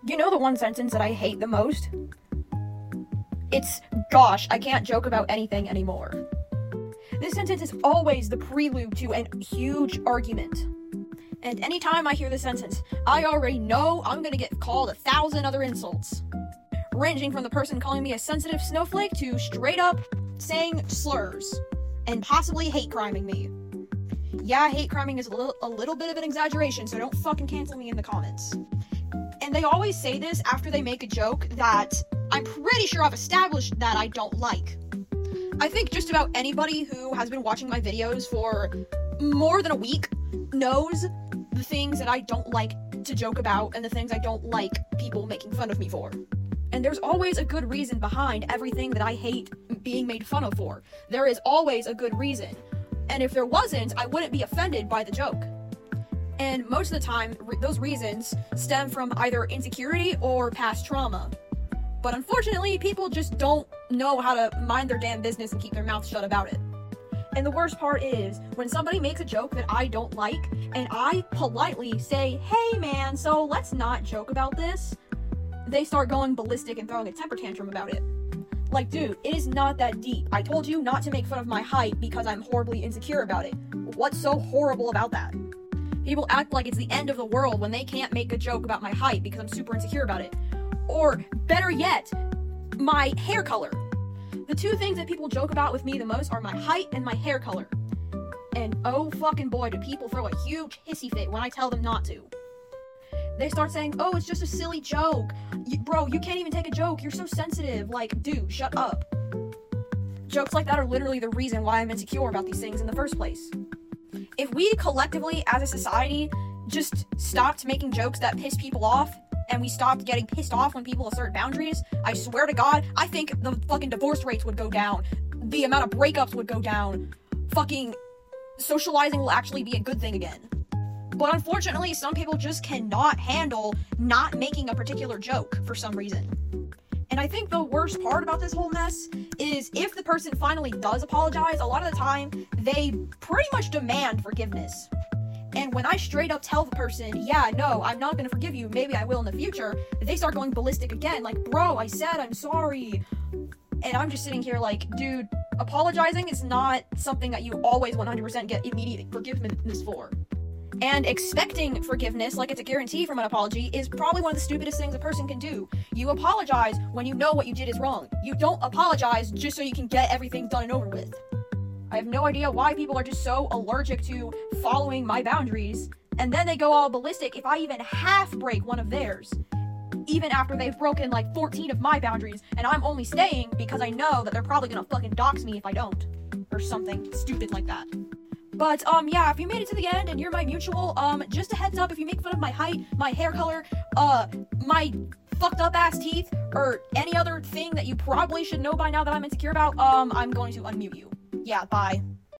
You know the one sentence that I hate the most? It's, gosh, I can't joke about anything anymore. This sentence is always the prelude to a huge argument. And anytime I hear this sentence, I already know I'm gonna get called 1,000 other insults. Ranging from the person calling me a sensitive snowflake to straight up saying slurs. And possibly hate criming me. Yeah, hate criming is a little bit of an exaggeration, so don't fucking cancel me in the comments. And they always say this after they make a joke that I'm pretty sure I've established that I don't like. I think just about anybody who has been watching my videos for more than a week knows the things that I don't like to joke about and the things I don't like people making fun of me for. And there's always a good reason behind everything that I hate being made fun of for. There is always a good reason. And if there wasn't, I wouldn't be offended by the joke. And most of the time, those reasons stem from either insecurity or past trauma. But unfortunately, people just don't know how to mind their damn business and keep their mouth shut about it. And the worst part is, when somebody makes a joke that I don't like, and I politely say, hey man, so let's not joke about this, they start going ballistic and throwing a temper tantrum about it. Like, dude, it is not that deep. I told you not to make fun of my height because I'm horribly insecure about it. What's so horrible about that? People act like it's the end of the world when they can't make a joke about my height because I'm super insecure about it. Or, better yet, my hair color. The two things that people joke about with me the most are my height and my hair color. And oh fucking boy, do people throw a huge hissy fit when I tell them not to. They start saying, oh, it's just a silly joke. Bro, you can't even take a joke. You're so sensitive. Like, dude, shut up. Jokes like that are literally the reason why I'm insecure about these things in the first place. If we collectively, as a society, just stopped making jokes that piss people off, and we stopped getting pissed off when people assert boundaries, I swear to God, I think the fucking divorce rates would go down. The amount of breakups would go down. Fucking socializing will actually be a good thing again. But unfortunately, some people just cannot handle not making a particular joke for some reason. And I think the worst part about this whole mess is if the person finally does apologize, a lot of the time, they pretty much demand forgiveness. And when I straight up tell the person, yeah, no, I'm not gonna forgive you, maybe I will in the future, they start going ballistic again, like, bro, I said I'm sorry. And I'm just sitting here like, dude, apologizing is not something that you always 100% get immediate forgiveness for. And expecting forgiveness, like it's a guarantee from an apology, is probably one of the stupidest things a person can do. You apologize when you know what you did is wrong. You don't apologize just so you can get everything done and over with. I have no idea why people are just so allergic to following my boundaries, and then they go all ballistic if I even half break one of theirs. Even after they've broken like 14 of my boundaries, and I'm only staying because I know that they're probably gonna fucking dox me if I don't. Or something stupid like that. But, yeah, if you made it to the end and you're my mutual, just a heads up, if you make fun of my height, my hair color, my fucked up ass teeth, or any other thing that you probably should know by now that I'm insecure about, I'm going to unmute you. Yeah, bye.